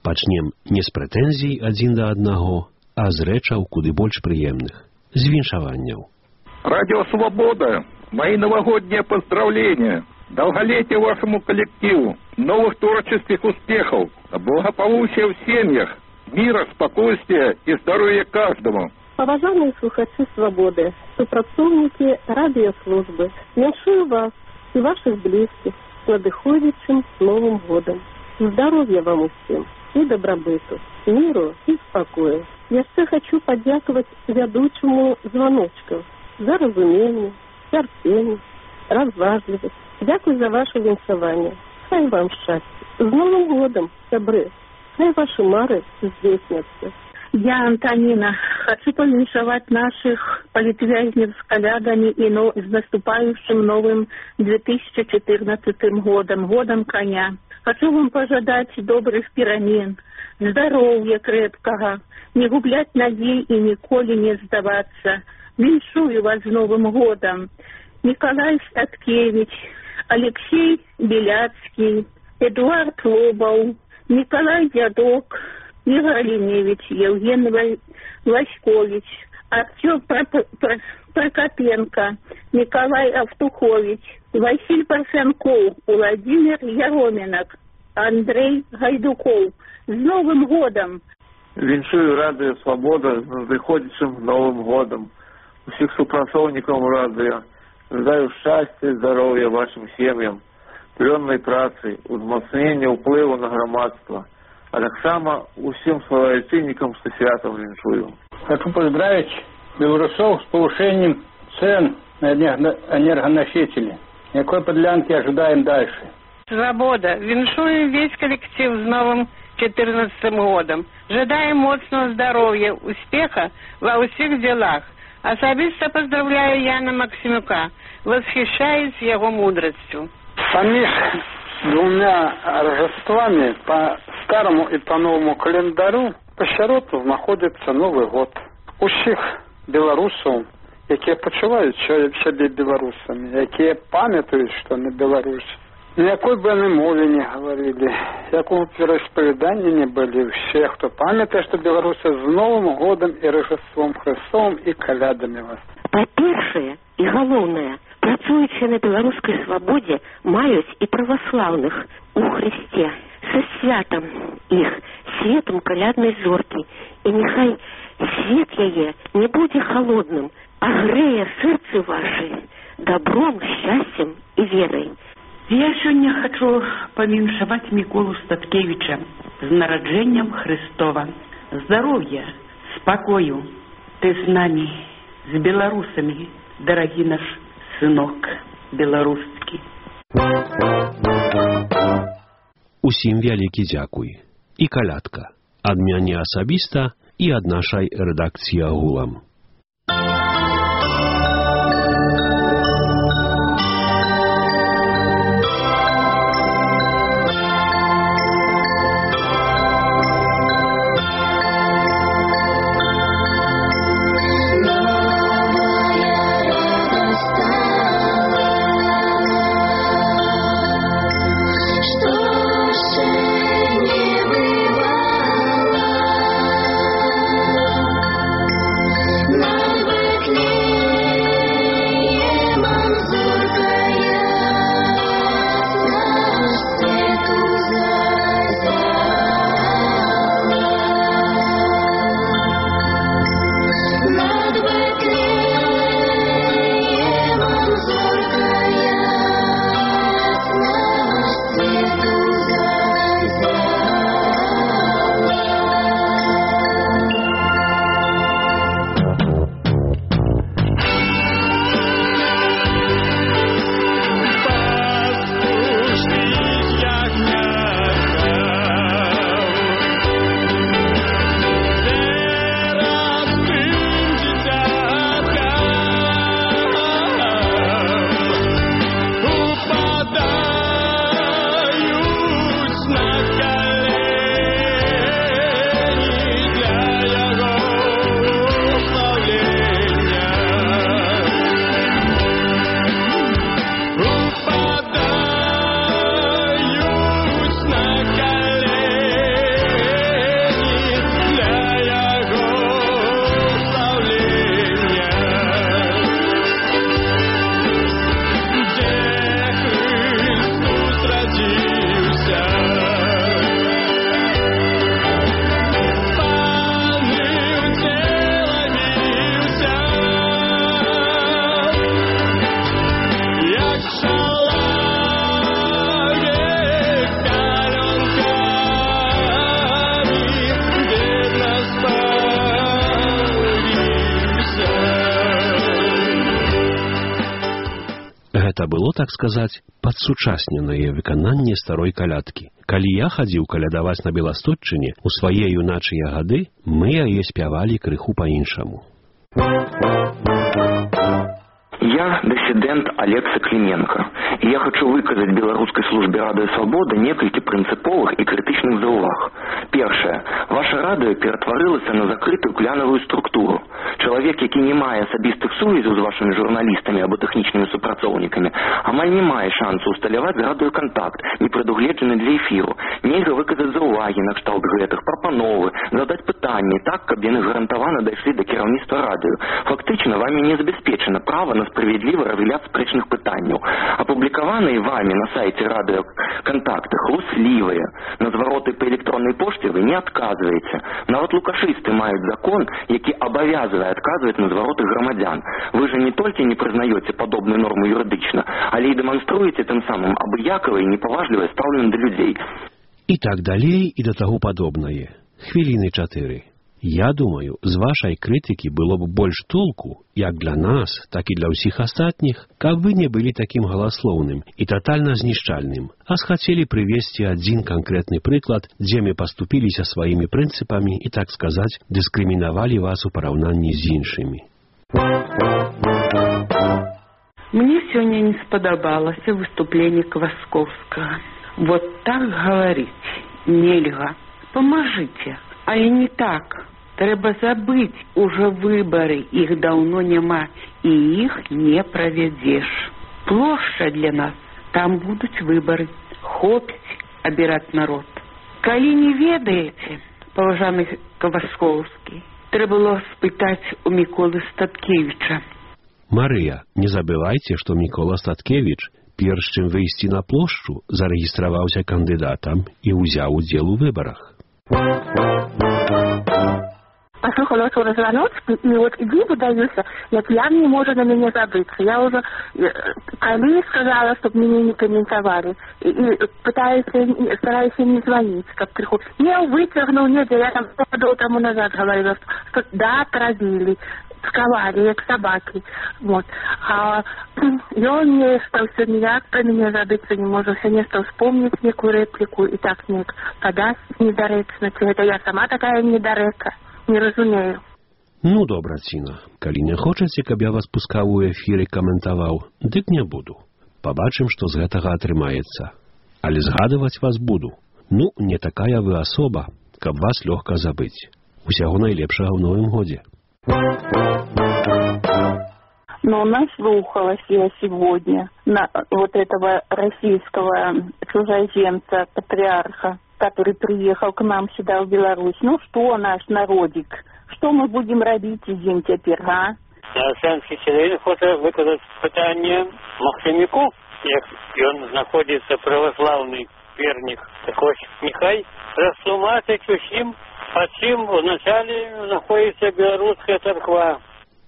Пачнем не з прэтэнзій адзін да аднаго, а з рэчаў куды больш прыемных, з віншаванняў. Радио «Свобода», мои новогодние поздравления. Долголетия вашему коллективу, новых творческих успехов, благополучия в семьях, мира, спокойствия и здоровья каждому. Поважаемые слухачи «Свободы», супрацоўнікі радиослужбы, віншую вас и ваших близких с надыходзячым Новым годом. Здоровья вам усім и добробыту, миру и спокою. Яшчэ хочу подякаваць вядучаму званочку за разумение, терпение, разважливость. Дякую за ваше віншаванне. Хай вам счастья. С Новым годом, сябры. Хай ваши мары здзейсняцца. Я, Антонина, хочу повіншаваць наших политвязнев с коллегами и с наступающим новым 2014 годом, годом коня. Хочу вам пожадать добрых перамен, здоровья крепкого, не гублять надей и николи не сдаваться. Віншую вас с Новым годом. Николай Статкевич, Алексей Беляцкий, Эдуард Лобов, Николай Дядок, Игорь Леневич, Евгений Васькович, Артем Прокопенко, Николай Автухович, Василий Парфянков, Владимир Яроминок, Андрей Гайдуков. С Новым годом! Віншую радио «Свобода» з надыходзячым Новым годом. Усіх супрацоўнікаў радио. Желаю счастья, здоровья вашим семьям, плённой працы, узмацнення ўплыву на грамадства. А таксама усім сваячыннікам со святом віншую. Хочу поздравить белорусов с повышением цен на энергоносители. Никакой подлянки ожидаем дальше. Свобода. Віншую весь коллектив с новым 2014 годом. Жадаем моцного здоровья, успеха во всех делах. Особисто поздравляю Яна Максимюка, восхищаюсь его мудростью. Самих двумя Рождествами по старому и по новому календарю по счароту знаходится Новый год. Усіх белорусов, якія почувають себе белорусами, якія пам'ятають, що не Беларусь. Ніякої б вони мові не говорили, якого вероисповедания не были. Все, кто памятает, что белорусы с Новым годом и Рождеством Христовым и колядами вас. Па-першае і галоўнае, працуючы на беларускай свабодзе, маюць і праваслаўных у Христе. Са святам іх, светом каляднай зоркі. І няхай свет яе не будзе холодным, а грэе сэрцы вашы добром, счастьем и верой. Я сёння хочу павіншаваць Міколу Статкевича з нараджэннем Христова. Здоровья, спокою. Ты с нами, с белорусами, дорогий наш сынок белорусский. Усім вялікі дзякуй. І калядка. Ад мяне асабіста і ад нашай рэдакцыі агулам. Гэта было, так сказаць, падсучасненае выкананне старой калядкі. Калі я хадзіў калядаваць на Беластотчыне, у свае юначыя гады мы яе спявалі крыху па-іншаму. Я дысідэнт Алекса Кліменка, і я хочу выказаць беларускай службе Радыё Свабода некалькі прынцыповых і крытычных заўваг. Першае. Ваша радыё ператварылася на закрытую клянавую структуру. Чалавек, які не мае асабістых сувязяў з вашымі журналістамі або тэхнічнымі супрацоўнікамі, амаль не мае шансу ўсталяваць з радыё кантакт, не прадугледжаны для эфіру. Нельга выказаць заўвагі на кшталт гэтых, прапановы, задаць пытанні так, каб яны гарантавана дайшлі да кіраўніцтва радыё. Фактычна, вамі не забяспечана права на справедливый разгляд спрэчных пытанняў. Апублікаваныя вами на сайце радыё кантакты хлусливые. На звароты па электроннай пошце вы не адказваеце. Нават лукашысты маюць закон, які абавязвае адказваць на звароты грамадзян. Вы же не толькі не прызнаёце падобную норму юрыдычна, але і дэманструеце тым самым абыякавае і непаважлівае стаўленне да людзей. І так далей і да таго падобнае. Хвіліны 4. Я думаю, з вашай крытыкі было б больш толку, як для нас, так і для ўсіх астатніх, каб вы не былі такім галаслоўным і татальна знішчальным, а схацелі прывесці адзін канкрэтны прыклад, дзе мы паступіліся сваімі прынцыпамі і, так сказаць, дыскрымінавалі вас у параўнанні з іншымі. Мне сёння не спадабалася выступленне Кваскоўскага. Вот так гаварыць нельга. Памажыце. Але не так. Трэба забыць ужо выбары, іх даўно няма, і іх не правядзеш. Плошча для нас, там будуць выбары. Хопіць абіраць народ. Калі не ведаеце, паважаны Кваскоўскі, трэба было спытаць у Міколы Статкевіча. Марыя, не забывайце, што Мікола Статкевіч, перш чым выйсці на плошчу, зарэгістраваўся кандыдатам і ўзяў удзел у выбарах. Послухала свой звонок, и вот иди выдаюся, як я не можу на меня забыться. Я уже коллеге сказала, чтобы меня не комментовали. И стараюсь им не звонить, как приходит. Я вытягнул, нет, я там полгода тому назад говорила, что да, отравили, сковали, як собаки. Вот. А он не стал все ніяк про меня забыться не может, все не стал вспомнить некую реплику, и так не подасть недоречно. Это я сама такая недорека. Не разумею. Ну, добра, Ціна. Калі не хочаце, каб я вас пускаў у эфір і каментаваў, дык не буду. Пабачым, што з гэтага атрымаецца. Але згадываць вас буду. Ну, не такая вы асоба, каб вас лёгка забыць. Усяго найлепшага ў новым годзе. Но наслухалась я сегодня на вот этого российского чужеземца, патриарха, который приехал к нам сюда, в Беларусь. Ну, что наш народик? Что мы будем робить зим теперь, а? Сенскі член хоче виказати питання Максиміку, як він знаходиться православний верник. Так ось, нехай розтлумачить усім, а чим вначалі знаходиться Білоруська церква.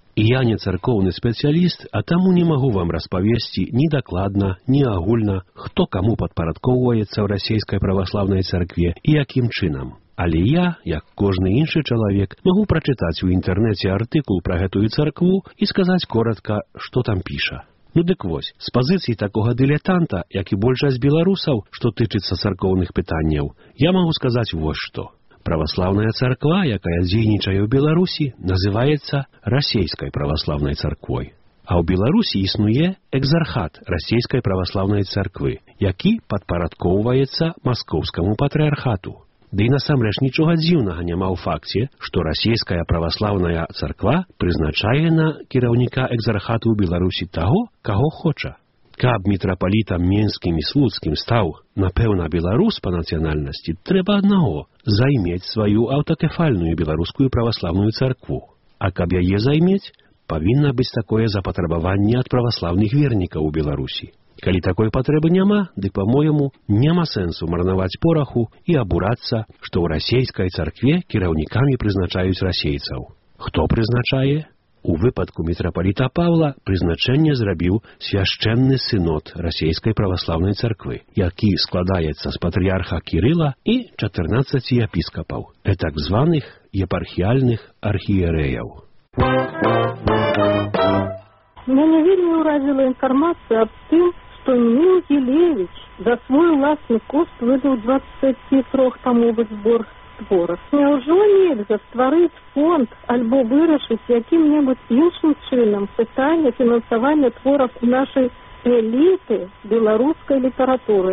Я не царкоўны спецыяліст, а таму не магу вам распавесці ні дакладна, ні агульна, хто каму падпарадкоўваецца ў расійскай праваслаўнай царкве і якім чынам. Але я, як кожны іншы чалавек, магу прачытаць у інтэрнэце артыкул пра гэтую царкву і сказаць коратка, што там піша. Ну дык вось, з пазіцыі такога дылетанта, як і большасць беларусаў, што тычыцца царкоўных пытанняў, я магу сказаць вось што. Праваслаўная царква, якая дзейнічае ў Беларусі, называецца расійскай праваслаўнай царквой. А ў Беларусі існуе экзархат расійскай праваслаўнай царквы, які падпарадкоўваецца маскоўскаму патрыархату. Ды і насамрэч нічога дзіўнага няма ў факце, што расійская праваслаўная царква прызначае на кіраўніка экзархату ў Беларусі таго, каго хоча. Каб мітрапалітам менскім і слуцкім стаў, напэўна, беларус па нацыянальнасці, трэба аднаго – займець сваю аўтакефальную беларускую праваслаўную царкву. А каб яе займець, павінна быць такое запатрабаванне ад праваслаўных вернікаў у Беларусі. Калі такой патрэбы няма, дык, па-мойму, няма сэнсу марнаваць пораху і абурацца, што ў расійскай царкве кіраўнікамі прызначаюць расейцаў. Хто прызначае? У выпадку мітрапаліта Павла прызначэнне зрабіў свяшчэнны сынод расійскай праваслаўнай царквы, які складаецца з патрыярха Кірыла і 14 епіскапаў, так званых епархіяльных архіерэяў. Мяне вельмі ўразіла інфармацыя аб тым, што Ніл Гілевіч за свой уласны кошт выдаў 23-тамовы збор творах. Няўжо нельга стварыць фонд альбо вырашыць якім-небудзь іншым чынам пытанне фінансавання твораў нашай эліты беларускай літаратуры?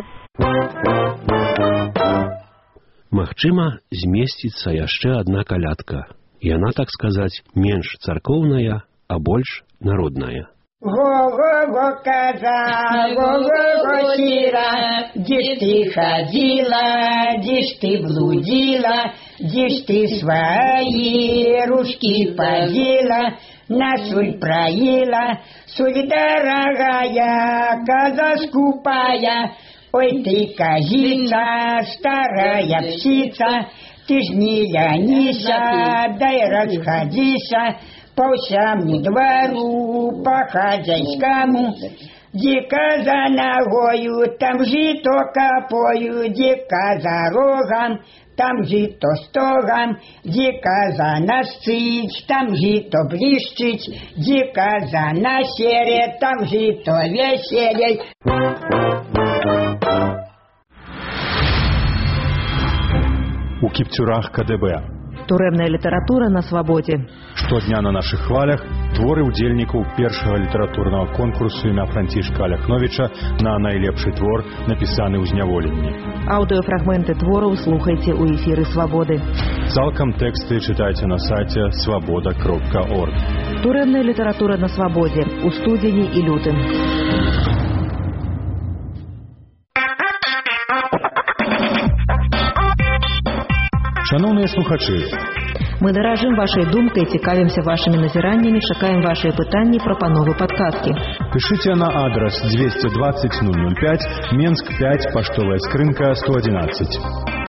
Магчыма, змесціцца яшчэ адна калядка. Яна, так сказаць, менш царкоўная, а больш народная. Го-го-го, коза, го-го-го, сира, где ж ты ходила, где ж ты блудила, где ж ты свои ружки подела, на соль проела, соль дорогая, коза скупая, ой ты, козица, старая птица, ты ж не ленися, дай расходися, по всему двору, по хозяйскому, дико за ногою, там жито копою, дико за рогом, там жито стогом, дико за насцить, там жито блищить, дико за насере, там жито веселей. У кіптюрах КДБ. Турэмная літаратура на свабодзе. Штодня на нашых хвалях творы ўдзельнікаў першага літаратурнага конкурсу імя Францішка Аляхновіча на найлепшы твор, напісаны ў зняволенні. Аўдыёфрагменты твораў слухайце ў эфіры Свабоды. Цалкам тэксты чытайце на сайце swaboda.org. Турэмная літаратура на свабодзе у студзені і лютым. Шановныя слухачы, мы даражым вашай думкай, цікавімся вашымі назіраннямі, чакаем вашыя пытанні, прапановы, падказкі. Пішыце на адрас 220 005, Менск 5, паштовая скрынка 111.